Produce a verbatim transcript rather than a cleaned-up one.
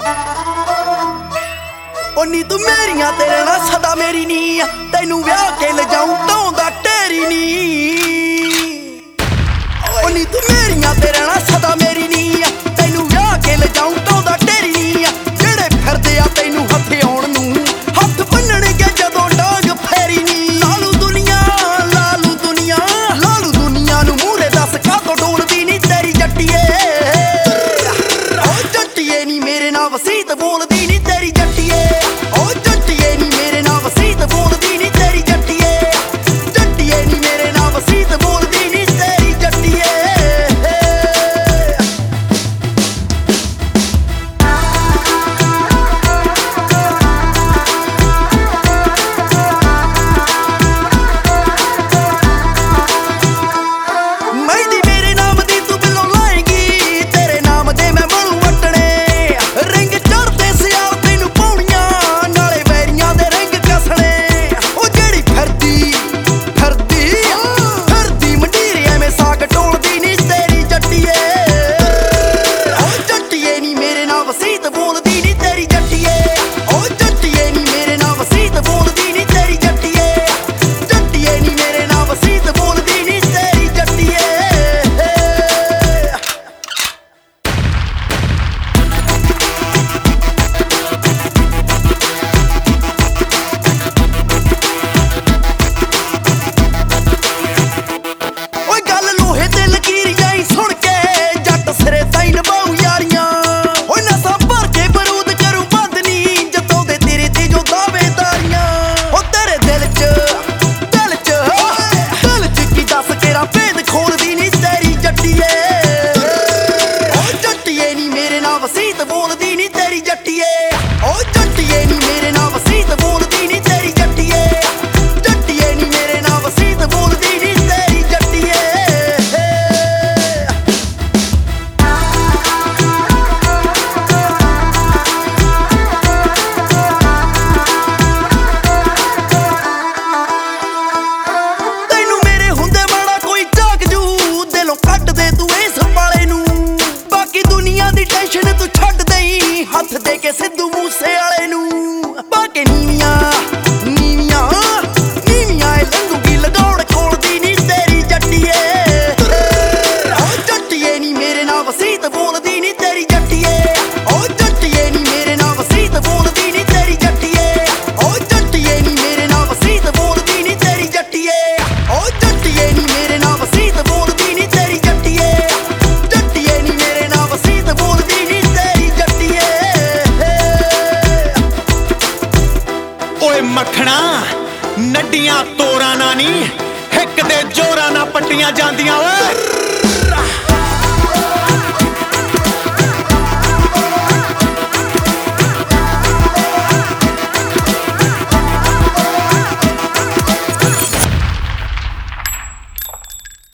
नी तू मेरिया तेरे ना सदा मेरी नी तेनू ब्याह के ले जाऊं ढोंदा ढेरी नी नी तू मेरिया तेरे ना सदा मेरी नी तेनू ब्याह के ले जाऊं ढोंदा ढेरी नी जेड़े फिरदे आ तैनू हथे आउण नू हथ भन्नणगे जदों डांग फेरी नी लालू दुनिया लालू दुनिया लालू दुनिया नू मूहरे दस कातों डोलदी नी तेरी जट्टीए ओ जट्टीए नी मेरे नाल वसीत बोलदी नी तेरी जट्टीए ओ जट्टीए नी मेरे नाल वसीत बोलदी नी तेरी जट्टीए जट्टीए नी मेरे नाल वसीत बोलदी नी तेरी जट्टीए मेहंदी मेरे नाम दी तू बिलों लाएगी तेरे नाम दे मैं मलू वटने रिंग चढ़दे सियाल तैनू पाउणियां नाले वैरियां दे रिंग कसणे ओ जेड़ी फिरदी फिरदी फिरदी मंडीरे एवें साग टोलदी नी तेरी जट्टीए ओ जट्टीए नी मेरे नाल वसीत बोलदी नी तेरी जट्टीए ओ जट्टीए नी मेरे नाल वसीत बोलदी नी तेरी जट्टीए जट्टीए नी मेरे नाल वसीत बोलदी नी तेरी जट्टीए ਓਏ ਗੱਲ ਲੋਹੇ ਤੇ ਲਕੀਰ ਜਾਈ ਸੁਣ ਕੇ ਜੱਟ ਸਿਰੇ ਤਾਈ ਨਿਭਾਉ ਯਾਰੀਆਂ ਓਏ ਨਸਾਂ ਭਰ ਕੇ ਬਰੂਦ ਕਰੂ ਬੰਦ ਨੀ ਜਦੋਂ ਦੇ ਤੇਰੇ ਤੇ ਜੋ ਦਾਅਵੇਦਾਰੀਆਂ ਓ ਤੇਰੇ ਦਿਲ 'ਚ ਦਿਲ 'ਚ ਦਿਲ 'ਚ ਕੀ ਦੱਸ ਤੇਰਾ ਭੇਦ ਖੋਲਦੀ ਨੀ ਤੇਰੀ ਜੱਟੀਏ ਓ ਜੱਟੀਏ ਨੀ ਮੇਰੇ ਨਾਲ ਵਸੀਤ ਬੋਲਦੀ ਨੀ ਤੇਰੀ ਜੱਟੀਏ ਓ ਜੱਟੀਏ ਨੀ ਮੇਰੇ ਨਾਲ ਵਸੀਤ ਬੋਲਦੀ ਨੀ ਤੇਰੀ ਜੱਟੀਏ ਜੱਟੀਏ ਨੀ ਮੇਰੇ ਨਾਲ ਵਸੀਤ ਬੋਲਦੀ ਨੀ ਤੇਰੀ ਜੱਟੀਏ ਤੈਨੂੰ ਮੇਰੇ ਹੁੰਦੇ ਮਾੜਾ ਕੋਈ ਝਾਕ ਜੂ ਦਿਲੋਂ ਕੱਢ ਦੇ ਤੂੰ ਇਸ ਵਾਲੇ ਨੂੰ ਬਾਕੀ ਦੁਨੀਆ ਦੀ ਟੈਨਸ਼ਨ ਤੂੰ ਛੱਡ ਦੇਈ ਹੱਥ ਦੇ ਕੇ ਸਿੱਧੂ ਮੂਸੇ ਵਾਲੇ ਨੂੰ ਬਾਕੀ ਨੀਵੀਆਂ ਨੀਵੀਆਂ ਨੀਵੀਆਂ ਇਹ ਲੰਗੂਗੀ ਲਗਾਉਣ ਕੋਲਦੀ ਨੀ ਤੇਰੀ ਜੱਟੀਏ ਓ ਜੱਟੀਏ ਨੀ ਮੇਰੇ ਨਾਲ ਵਸੀਤ ਬੋਲਦੀ ਨੀ ਤੇਰੀ ਜੱਟੀਏ ਓ ਜੱਟੀਏ ਨੀ ਮੇਰੇ ਨਾਲ ਵਸੀਤ ਬੋਲਦੀ ਨੀ ਤੇਰੀ ਜੱਟੀਏ ਓ ਜੱਟੀਏ ਨੀ ਮੇਰੇ ਨਾਲ ਵਸੀਤ ਬੋਲਦੀ ਨੀ ਤੇਰੀ ਜੱਟੀਏ ਓ ਜੱਟੀਏ ਨੀ ਮੇਰੇ ਨਾਲ ਵਸੀਤ ਬੋਲਦੀ ਨੀ ਤੇਰੀ ਜੱਟੀਏ ਜੱਟੀਏ ਨੀ ਮੇਰੇ ਨਾਲ ਵਸੀਤ ਬੋਲਦੀ ਨੀ ਤੇਰੀ ਜੱਟੀਏ ਓਏ ਮੱਖਣਾ ਨੱਡੀਆਂ ਤੋਰਾਂ ਨਾ ਨੀ ਹਿੱਕ ਦੇ ਜੋਰਾਂ ਨਾ ਪੱਟੀਆਂ ਜਾਂਦੀਆਂ ਓਏ